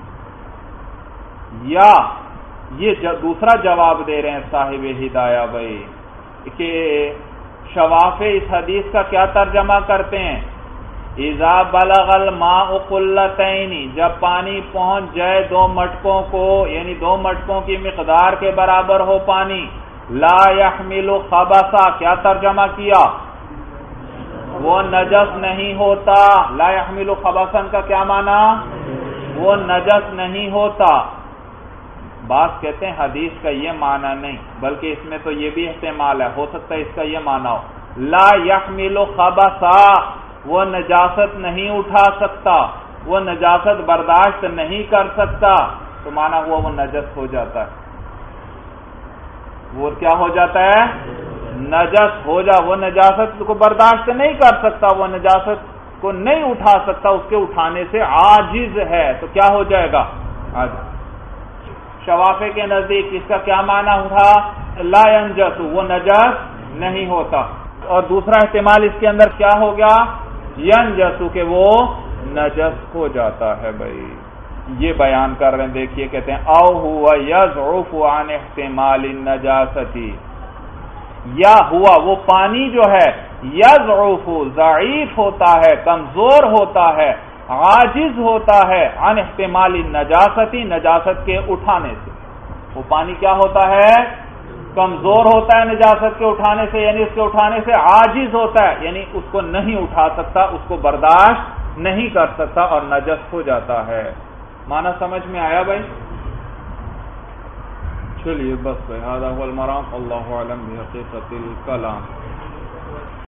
یا یہ دوسرا جواب دے رہے ہیں صاحب ہدایہ بھائی کہ شوافع اس حدیث کا کیا ترجمہ کرتے ہیں؟ اذا بلغ الماء قلتین، جب پانی پہنچ جائے دو مٹکوں کو، یعنی دو مٹکوں کی مقدار کے برابر ہو پانی، لا يحمل خبثا، کیا ترجمہ کیا؟ وہ نجس نہیں ہوتا۔ لا يحمل خبثا کا کیا معنی؟ وہ نجس نہیں ہوتا۔ بعض کہتے ہیں حدیث کا یہ معنی نہیں، بلکہ اس میں تو یہ بھی احتمال ہے، ہو سکتا ہے اس کا یہ معنی ہو، لا يحمل خبثا، وہ نجاست نہیں اٹھا سکتا، وہ نجاست برداشت نہیں کر سکتا، تو معنی ہوا وہ نجس ہو جاتا ہے۔ وہ کیا ہو جاتا ہے؟ نجس ہو جا، وہ نجاست کو برداشت نہیں کر سکتا، وہ نجاست کو نہیں اٹھا سکتا، اس کے اٹھانے سے عاجز ہے، تو کیا ہو جائے گا؟ عاجز۔ شوافع کے نزدیک اس کا کیا معنی تھا؟ لا ينجس، وہ نجس نہیں ہوتا۔ اور دوسرا احتمال اس کے اندر کیا ہو گیا؟ ینجس، کہ وہ نجس ہو جاتا ہے بھائی۔ یہ بیان کر رہے ہیں، دیکھیے کہتے ہیں او هو يضعف عن احتمال النجاست، یا ہوا وہ پانی جو ہے یضعف، ضعیف ہوتا ہے، کمزور ہوتا ہے، عاجز ہوتا ہے، عن احتمال النجاست، نجاست کے اٹھانے سے۔ وہ پانی کیا ہوتا ہے؟ کمزور ہوتا ہے نجاست کے اٹھانے سے، یعنی اس کے اٹھانے سے عاجز ہوتا ہے، یعنی اس کو نہیں اٹھا سکتا، اس کو برداشت نہیں کر سکتا اور نجس ہو جاتا ہے۔ معنی سمجھ میں آیا بھائی؟ چلیے بس بھائی، ھذا هو المرام، اللہ اعلم بحقیقت الکلام۔